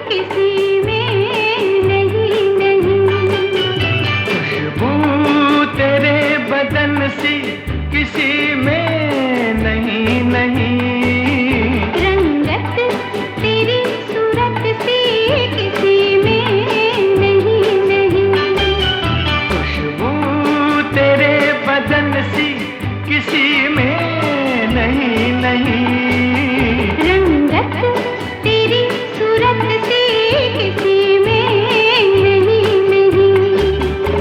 किसी में नहीं नहीं। खुशबू तेरे बदन सी किसी में नहीं नहीं। रंगत तेरी सूरत सी किसी में नहीं नहीं। खुशबू तेरे बदन सी किसी में नहीं नहीं। रंगत तेरी सूरत सी किसी में नहीं नहीं।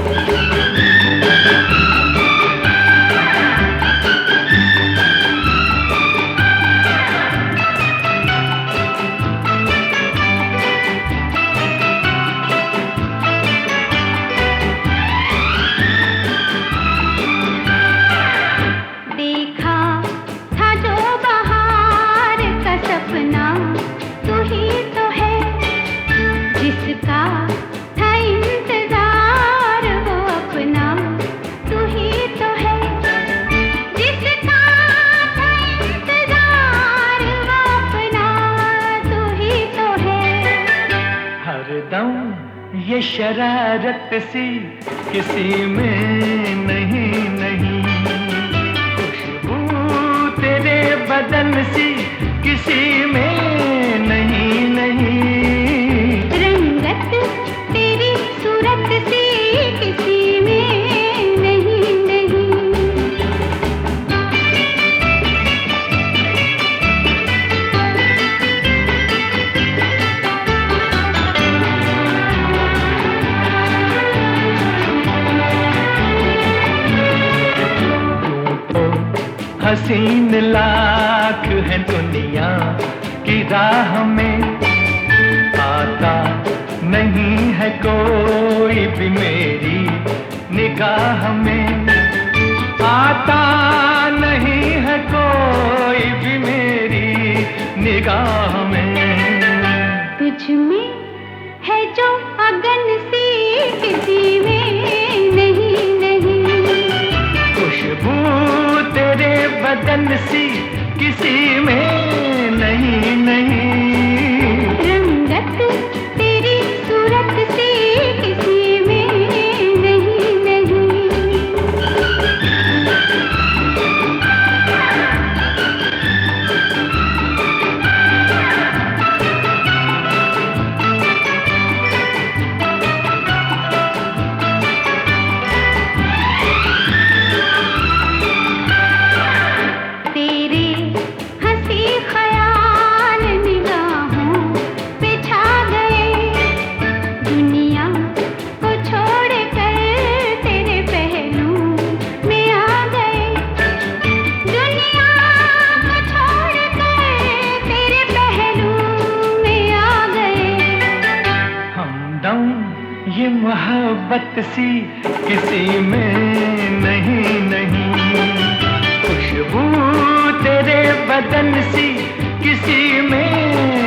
देखा था जो बहार का सपना तू ही तो है, जिसका था इंतजार वो अपना तू ही तो है। जिसका था इंतजार वो अपना तू ही तो है। हरदम ये शरारत सी किसी में नहीं नहीं। खुशबू तेरे बदन सी किसी में नहीं नहीं। रंगत तेरी सूरत सी किसी में नहीं नहीं। हसीन लाख है दुनिया की राह में, आता नहीं है कोई भी मेरी निगाह में। आता नहीं है कोई भी मेरी निगाह में। तुझ में है जो अगन सी किसी में नहीं नहीं। खुशबू तेरे बदन सी किसी में नहीं नहीं। रंगत तेरी सूरत सी किसी में नहीं नहीं। तेरे हंसी ख्याल निगाहों पे छा गए। दुनिया को छोड़ कर तेरे पहलू में आ गए। दुनिया को छोड़ कर तेरे पहलू में आ गए। हमदम ये मोहब्बत सी किसी में नहीं नहीं। खुशबू तेरे बदन सी किसी में